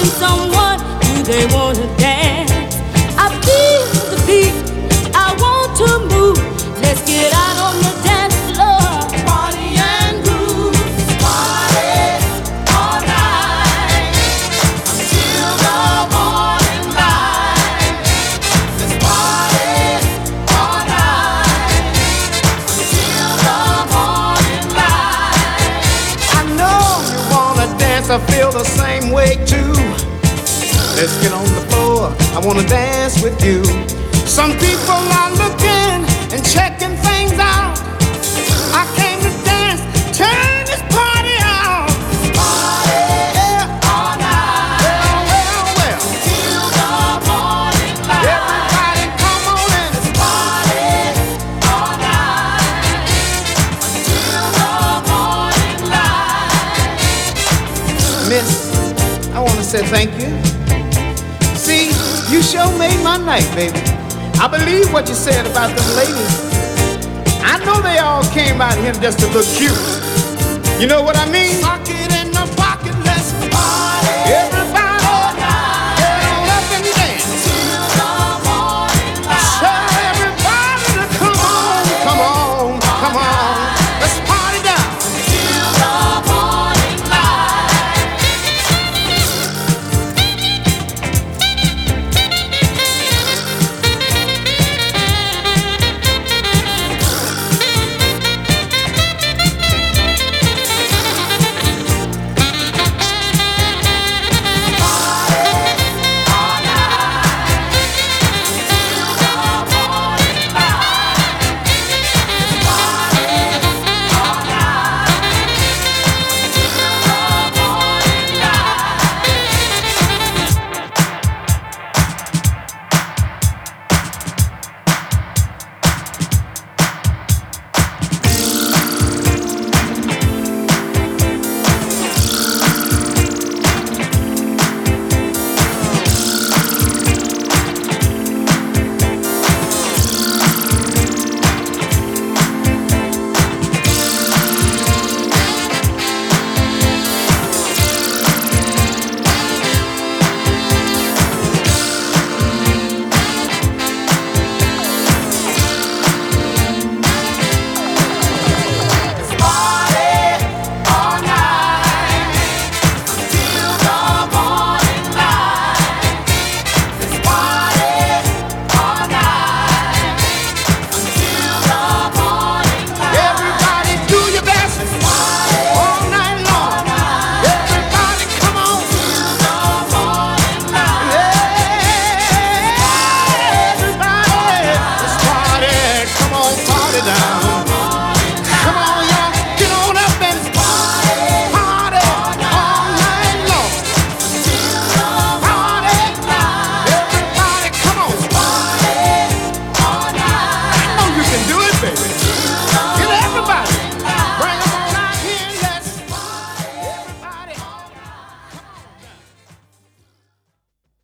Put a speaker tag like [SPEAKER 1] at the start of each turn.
[SPEAKER 1] asking someone, do they want to dance? I feel the beat, I want to move. Let's get out on the dance floor. Party and groove. Party all night until the morning light. Let's party all night until the morning light.
[SPEAKER 2] I know you wanna dance, I feel the same way too. Let's get on the floor, I wanna dance with you. Some people are looking and checking things out. I came to dance, turn this party on. Party all night. Well.
[SPEAKER 1] Till the morning light.
[SPEAKER 2] Everybody come on in.
[SPEAKER 1] Let's party all night until the morning light.
[SPEAKER 2] Miss, I wanna say thank you. See, you sure made my night, baby. I believe what you said about them ladies. I know they all came out here just to look cute. You know what I mean? Sock it